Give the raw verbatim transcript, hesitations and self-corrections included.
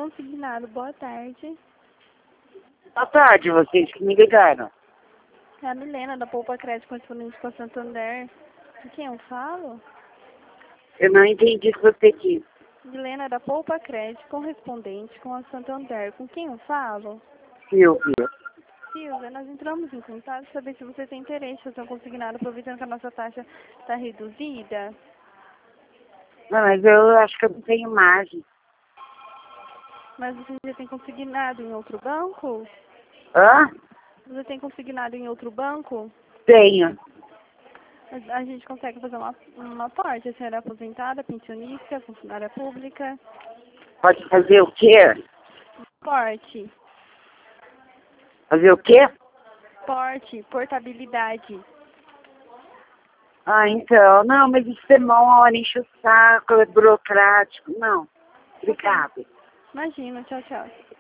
consignado. Boa tarde. Boa tarde, vocês que me ligaram. É a Milena, da Poupa Crédito, correspondente com a Santander. Com quem eu falo? Eu não entendi o que você disse. Milena, da Poupa Crédito, correspondente com a Santander. Com quem eu falo? Silvia. Silvia, nós entramos em contato para saber se você tem interesse em fazer um consignado, aproveitando que a nossa taxa está reduzida. Não, mas eu acho que eu não tenho margem. Mas você já tem consignado em outro banco? Hã? Você tem consignado em outro banco? Tenho. A a gente consegue fazer uma, uma parte. A senhora é aposentada, pensionista, funcionária pública? Pode fazer o quê? Porte. Fazer o quê? Porte, portabilidade. Ah, então. Não, mas isso demora, enche o saco, é burocrático. Não. Obrigada. Imagina, tchau, tchau.